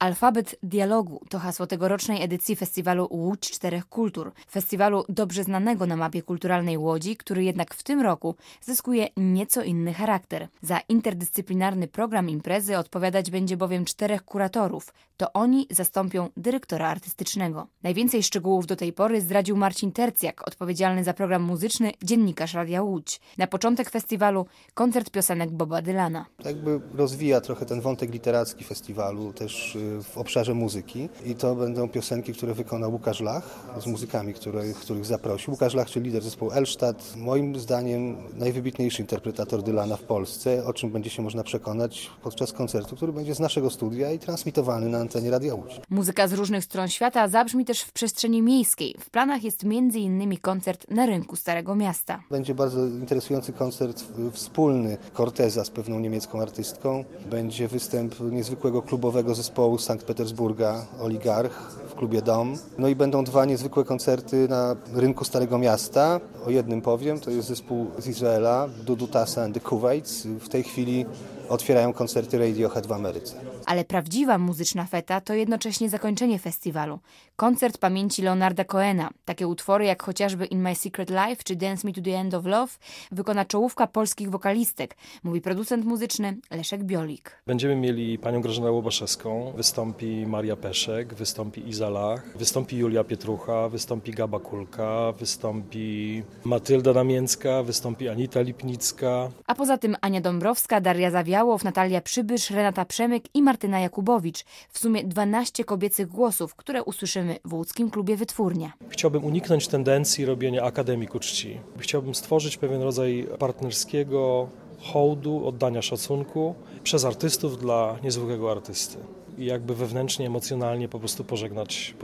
Alfabet dialogu to hasło tegorocznej edycji festiwalu Łódź Czterech Kultur. Festiwalu dobrze znanego na mapie kulturalnej Łodzi, który jednak w tym roku zyskuje nieco inny charakter. Za interdyscyplinarny program imprezy odpowiadać będzie bowiem 4 kuratorów. To oni zastąpią dyrektora artystycznego. Najwięcej szczegółów do tej pory zdradził Marcin Tercjak, odpowiedzialny za program muzyczny, dziennikarz Radia Łódź. Na początek festiwalu koncert piosenek Boba Dylana. Jakby rozwija trochę ten wątek literacki festiwalu też w obszarze muzyki i to będą piosenki, które wykonał Łukasz Lach z muzykami, których zaprosił. Łukasz Lach, czyli lider zespołu Elsztad, moim zdaniem najwybitniejszy interpretator Dylana w Polsce, o czym będzie się można przekonać podczas koncertu, który będzie z naszego studia i transmitowany na antenie Radia Łódź. Muzyka z różnych stron świata zabrzmi też w przestrzeni miejskiej. W planach jest m.in. koncert na rynku Starego Miasta. Będzie bardzo interesujący koncert wspólny Corteza z pewną niemiecką artystką. Będzie występ niezwykłego klubowego zespołu z Sankt Petersburga, Oligarch w klubie Dom. No i będą 2 niezwykłe koncerty na rynku Starego Miasta. O jednym powiem, to jest zespół z Izraela, Dudu Tassa and the Kuwaits. W tej chwili otwierają koncerty Radiohead w Ameryce. Ale prawdziwa muzyczna feta to jednocześnie zakończenie festiwalu. Koncert pamięci Leonarda Cohena. Takie utwory jak chociażby In My Secret Life czy Dance Me to the End of Love wykona czołówka polskich wokalistek, mówi producent muzyczny Leszek Biolik. Będziemy mieli panią Grażynę Łobaszewską, wystąpi Maria Peszek, wystąpi Iza Lach, wystąpi Julia Pietrucha, wystąpi Gaba Kulka, wystąpi Matylda Namięcka, wystąpi Anita Lipnicka. A poza tym Ania Dąbrowska, Daria Zawiałow, Natalia Przybysz, Renata Przemyk i Martyna Jakubowicz. W sumie 12 kobiecych głosów, które usłyszymy w łódzkim klubie Wytwórnia. Chciałbym uniknąć tendencji robienia akademiku czci. Chciałbym stworzyć pewien rodzaj partnerskiego hołdu, oddania szacunku przez artystów dla niezwykłego artysty. I jakby wewnętrznie, emocjonalnie po prostu pożegnać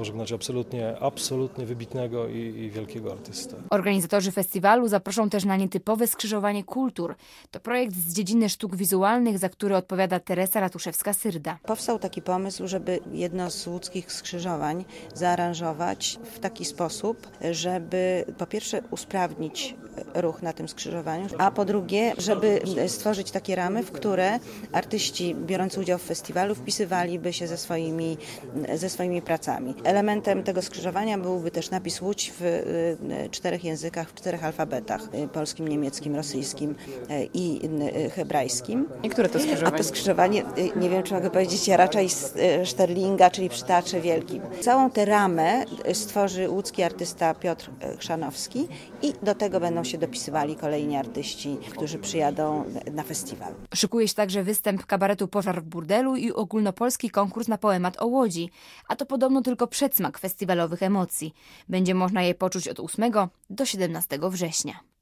absolutnie wybitnego i wielkiego artystę. Organizatorzy festiwalu zaproszą też na nietypowe skrzyżowanie kultur. To projekt z dziedziny sztuk wizualnych, za który odpowiada Teresa Ratuszewska-Syrda. Powstał taki pomysł, żeby jedno z łódzkich skrzyżowań zaaranżować w taki sposób, żeby po pierwsze usprawnić ruch na tym skrzyżowaniu, a po drugie, żeby stworzyć takie ramy, w które artyści biorący udział w festiwalu wpisywaliby się ze swoimi pracami. Elementem tego skrzyżowania byłby też napis Łódź w 4 językach, w 4 alfabetach: polskim, niemieckim, rosyjskim i hebrajskim. I które to skrzyżowanie? A to skrzyżowanie, nie wiem czy mogę powiedzieć, raczej z Szterlinga, czyli przy Teatrze Wielkim. Całą tę ramę stworzy łódzki artysta Piotr Chrzanowski i do tego będą się dopisywali kolejni artyści, którzy przyjadą na festiwal. Szykuje się także występ kabaretu Pożar w burdelu i ogólnopolski konkurs na poemat o Łodzi. A to podobno tylko przedsmak festiwalowych emocji. Będzie można je poczuć od 8 do 17 września.